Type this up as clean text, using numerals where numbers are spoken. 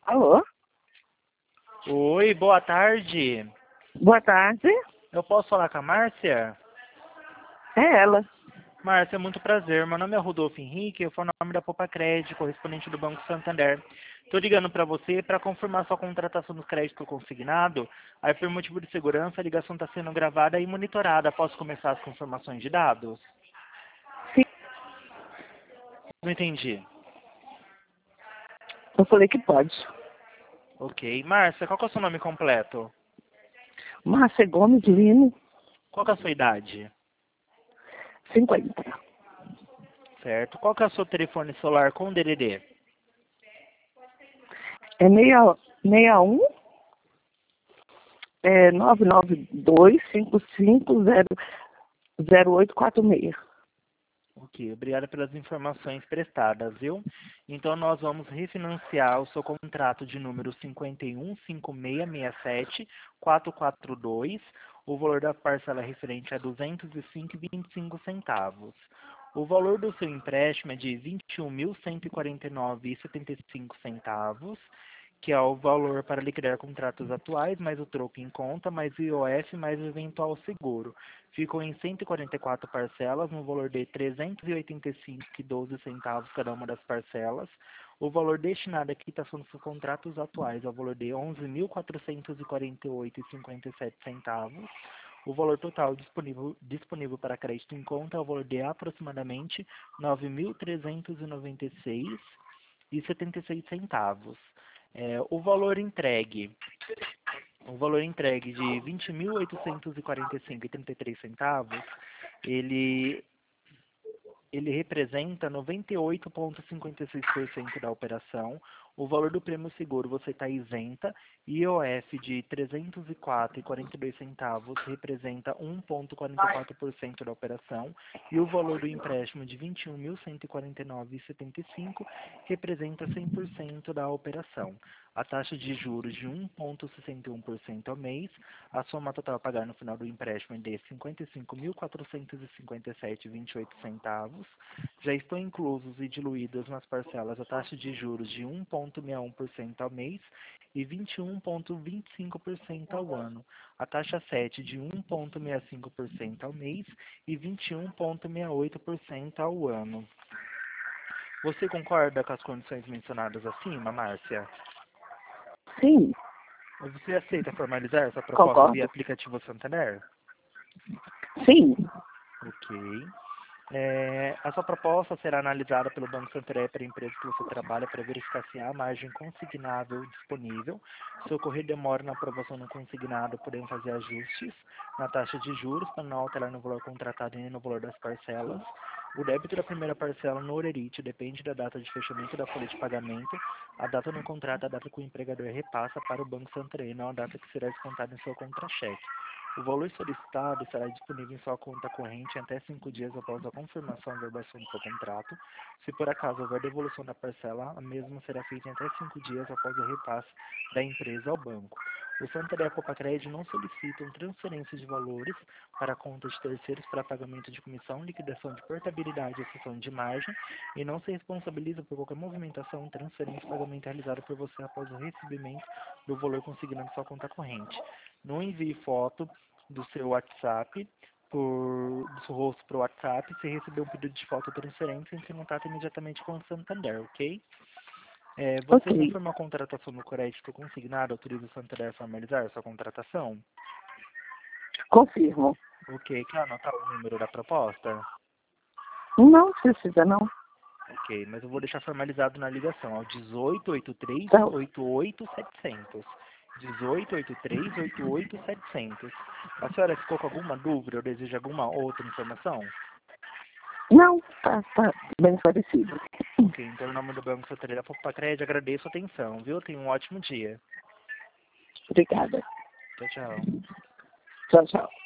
Alô? Oi, boa tarde. Boa tarde. Eu posso falar com a Márcia? É ela. Márcia, muito prazer. Meu nome é Rodolfo Henrique, eu sou o nome da Popa Crédito, correspondente do Banco Santander. Estou ligando para você para confirmar sua contratação do crédito consignado. Aí, por motivo de segurança, a ligação está sendo gravada e monitorada. Posso começar as confirmações de dados? Sim. Não entendi. Eu falei que pode. Ok. Márcia, qual que é o seu nome completo? Márcia Gomes Lino, Qual que é a sua idade? 50. Certo. Qual que é o seu telefone celular com DDD? É 61 992550846. Ok, obrigado pelas informações prestadas, viu? Então, nós vamos refinanciar o seu contrato de número 515667-442. O valor da parcela referente a R$ 205,25. O valor do seu empréstimo é de R$ 21.149,75, que é o valor para liquidar contratos atuais, mais o troco em conta, mais o IOF, mais o eventual seguro. Ficou em 144 parcelas, no valor de R$ 385,12 cada uma das parcelas. O valor destinado à quitação dos contratos atuais é o valor de R$ 11.448,57. O valor total disponível para crédito em conta é o valor de aproximadamente R$ 9.396,76. O valor entregue de R$ 20.845,33, ele representa 98,56% da operação. O valor do prêmio seguro você está isenta. IOF de R$ 304,42 representa 1,44% da operação. E o valor do empréstimo de R$ 21.149,75 representa 100% da operação. A taxa de juros de 1,61% ao mês. A soma total a pagar no final do empréstimo é de R$ 55.457,28. Já estão inclusos e diluídas nas parcelas a taxa de juros de 1,61% ao mês e 21,25% ao ano. A taxa 7 de 1,65% ao mês e 21,68% ao ano. Você concorda com as condições mencionadas acima, Márcia? Sim, Você aceita formalizar essa proposta via concordo. aplicativo Santander? Sim. Ok. A sua proposta será analisada pelo Banco Santander para a empresa que você trabalha para verificar se há margem consignável disponível. Se ocorrer demora na aprovação no consignado, podemos fazer ajustes na taxa de juros para não alterar no valor contratado e nem no valor das parcelas. O débito da primeira parcela no Orerite depende da data de fechamento da folha de pagamento. A data no contrato é a data que o empregador repassa para o Banco Santander, não a data que será descontada em seu contra-cheque. O valor solicitado estará disponível em sua conta corrente em até 5 dias após a confirmação e verbação do seu contrato. Se por acaso houver devolução da parcela, a mesma será feita em até 5 dias após o repasse da empresa ao banco. O Santander e a Popa Crédito não solicitam transferência de valores para contas de terceiros para pagamento de comissão, liquidação de portabilidade e cessão de margem e não se responsabiliza por qualquer movimentação, transferência e pagamento realizado por você após o recebimento do valor consignado em sua conta corrente. Não envie foto do seu WhatsApp, do seu rosto para o WhatsApp. Se receber um pedido de foto ou transferência, entre em contato imediatamente com o Santander, ok? Você Ok. confirma a contratação do crédito consignado, autoriza o Santander a formalizar a sua contratação? Confirmo. Ok, quer anotar o número da proposta? Não precisa, não. Ok, mas eu vou deixar formalizado na ligação, ao 1883 Então, 88700. 1883 88700. A senhora ficou com alguma dúvida ou deseja alguma outra informação? não, tá bem esclarecido. Ok, então em nome do Banco Santander da Popa Crédito, agradeço a atenção, viu? Tenha um ótimo dia. Obrigada. Tchau, tchau. Tchau, tchau.